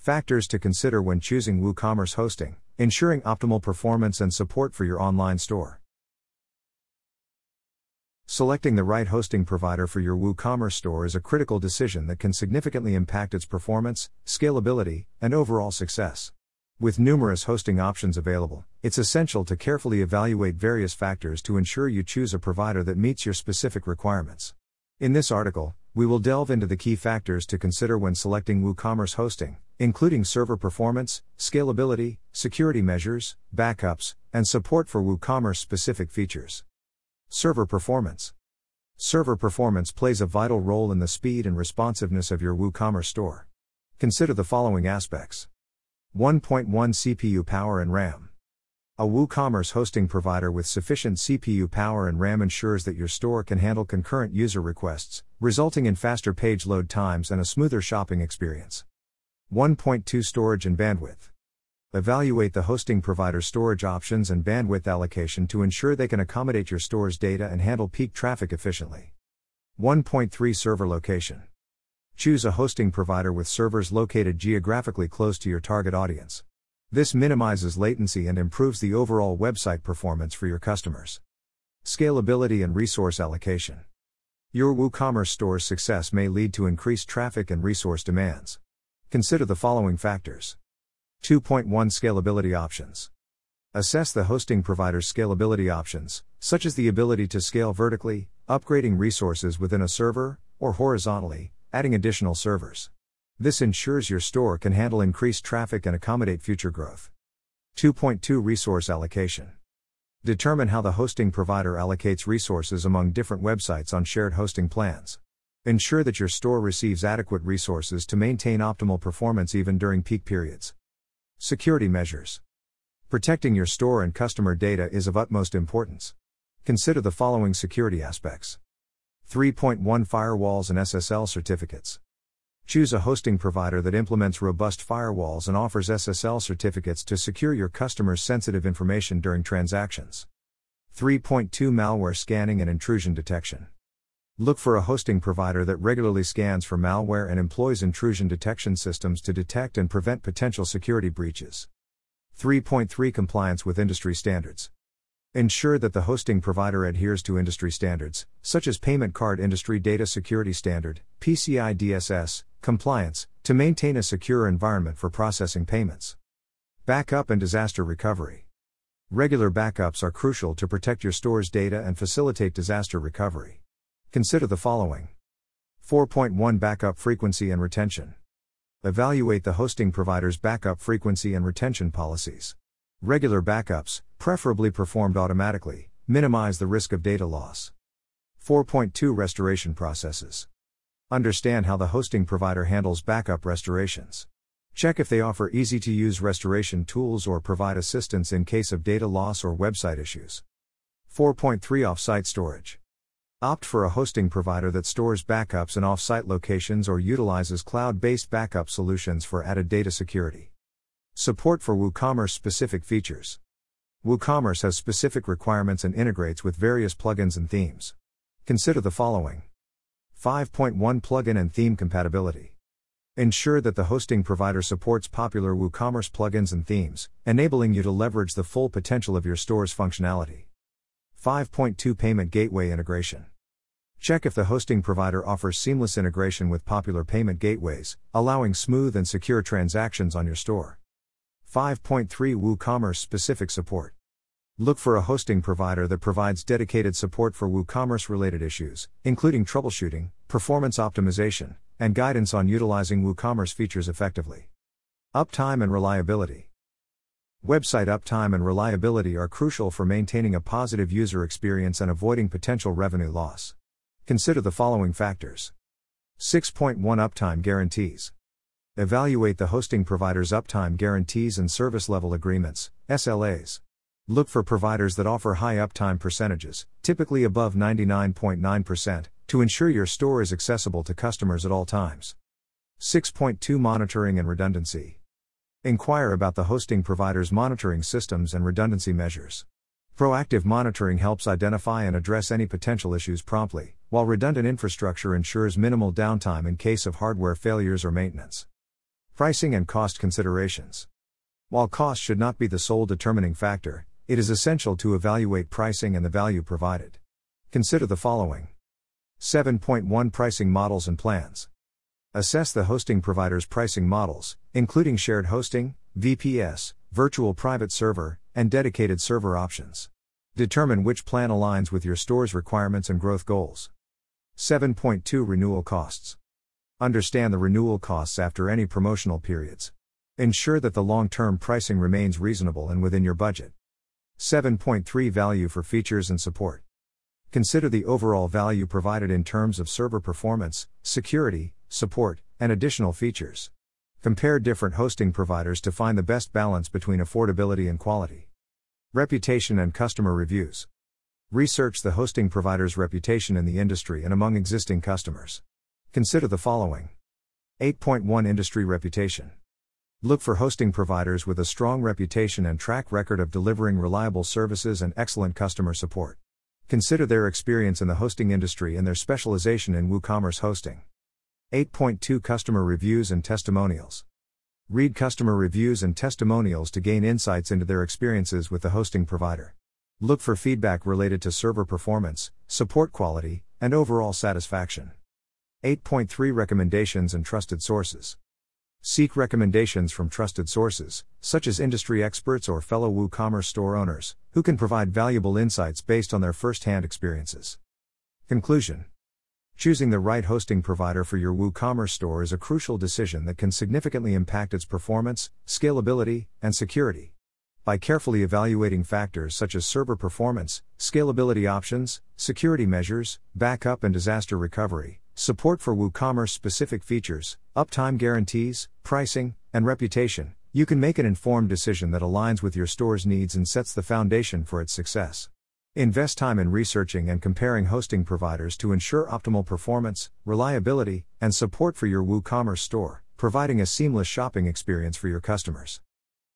Factors to consider when choosing WooCommerce hosting, ensuring optimal performance and support for your online store. Selecting the right hosting provider for your WooCommerce store is a critical decision that can significantly impact its performance, scalability, and overall success. With numerous hosting options available, it's essential to carefully evaluate various factors to ensure you choose a provider that meets your specific requirements. In this article, we will delve into the key factors to consider when selecting WooCommerce hosting, including server performance, scalability, security measures, backups, and support for WooCommerce specific features. Server performance. Server performance plays a vital role in the speed and responsiveness of your WooCommerce store. Consider the following aspects. 1.1 CPU power and RAM. A WooCommerce hosting provider with sufficient CPU power and RAM ensures that your store can handle concurrent user requests, resulting in faster page load times and a smoother shopping experience. 1.2 Storage and bandwidth. Evaluate the hosting provider's storage options and bandwidth allocation to ensure they can accommodate your store's data and handle peak traffic efficiently. 1.3 Server location. Choose a hosting provider with servers located geographically close to your target audience. This minimizes latency and improves the overall website performance for your customers. Scalability and resource allocation. Your WooCommerce store's success may lead to increased traffic and resource demands. Consider the following factors. 2.1 Scalability options. Assess the hosting provider's scalability options, such as the ability to scale vertically, upgrading resources within a server, or horizontally, adding additional servers. This ensures your store can handle increased traffic and accommodate future growth. 2.2 Resource allocation. Determine how the hosting provider allocates resources among different websites on shared hosting plans. Ensure that your store receives adequate resources to maintain optimal performance even during peak periods. Security measures. Protecting your store and customer data is of utmost importance. Consider the following security aspects. 3.1 Firewalls and SSL certificates. Choose a hosting provider that implements robust firewalls and offers SSL certificates to secure your customers' sensitive information during transactions. 3.2 Malware scanning and intrusion detection. Look for a hosting provider that regularly scans for malware and employs intrusion detection systems to detect and prevent potential security breaches. 3.3 Compliance with industry standards. Ensure that the hosting provider adheres to industry standards, such as Payment Card Industry Data Security Standard, PCI DSS, compliance, to maintain a secure environment for processing payments. Backup and disaster recovery. Regular backups are crucial to protect your store's data and facilitate disaster recovery. Consider the following. 4.1 Backup frequency and retention. Evaluate the hosting provider's backup frequency and retention policies. Regular backups, preferably performed automatically, minimize the risk of data loss. 4.2 Restoration processes. Understand how the hosting provider handles backup restorations. Check if they offer easy-to-use restoration tools or provide assistance in case of data loss or website issues. 4.3 Off-site storage. Opt for a hosting provider that stores backups in off-site locations or utilizes cloud-based backup solutions for added data security. Support for WooCommerce specific features. WooCommerce has specific requirements and integrates with various plugins and themes. Consider the following. 5.1 Plugin and theme compatibility. Ensure that the hosting provider supports popular WooCommerce plugins and themes, enabling you to leverage the full potential of your store's functionality. 5.2 Payment gateway integration. Check if the hosting provider offers seamless integration with popular payment gateways, allowing smooth and secure transactions on your store. 5.3 WooCommerce specific support. Look for a hosting provider that provides dedicated support for WooCommerce related issues, including troubleshooting, performance optimization, and guidance on utilizing WooCommerce features effectively. Uptime and reliability. Website uptime and reliability are crucial for maintaining a positive user experience and avoiding potential revenue loss. Consider the following factors. 6.1 Uptime guarantees. Evaluate the hosting provider's uptime guarantees and service level agreements, SLAs. Look for providers that offer high uptime percentages, typically above 99.9%, to ensure your store is accessible to customers at all times. 6.2 Monitoring and redundancy. Inquire about the hosting provider's monitoring systems and redundancy measures. Proactive monitoring helps identify and address any potential issues promptly, while redundant infrastructure ensures minimal downtime in case of hardware failures or maintenance. Pricing and cost considerations. While cost should not be the sole determining factor, it is essential to evaluate pricing and the value provided. Consider the following. 7.1 Pricing models and plans. Assess the hosting provider's pricing models, including shared hosting, VPS, virtual private server, and dedicated server options. Determine which plan aligns with your store's requirements and growth goals. 7.2 Renewal costs. Understand the renewal costs after any promotional periods. Ensure that the long-term pricing remains reasonable and within your budget. 7.3 Value for features and support. Consider the overall value provided in terms of server performance, security, support, and additional features. Compare different hosting providers to find the best balance between affordability and quality. Reputation and customer reviews. Research the hosting provider's reputation in the industry and among existing customers. Consider the following. 8.1 Industry reputation. Look for hosting providers with a strong reputation and track record of delivering reliable services and excellent customer support. Consider their experience in the hosting industry and their specialization in WooCommerce hosting. 8.2 Customer reviews and testimonials. Read customer reviews and testimonials to gain insights into their experiences with the hosting provider. Look for feedback related to server performance, support quality, and overall satisfaction. 8.3 Recommendations and trusted sources. Seek recommendations from trusted sources, such as industry experts or fellow WooCommerce store owners, who can provide valuable insights based on their first-hand experiences. Conclusion. Choosing the right hosting provider for your WooCommerce store is a crucial decision that can significantly impact its performance, scalability, and security. By carefully evaluating factors such as server performance, scalability options, security measures, backup and disaster recovery, support for WooCommerce-specific features, uptime guarantees, pricing, and reputation, you can make an informed decision that aligns with your store's needs and sets the foundation for its success. Invest time in researching and comparing hosting providers to ensure optimal performance, reliability, and support for your WooCommerce store, providing a seamless shopping experience for your customers.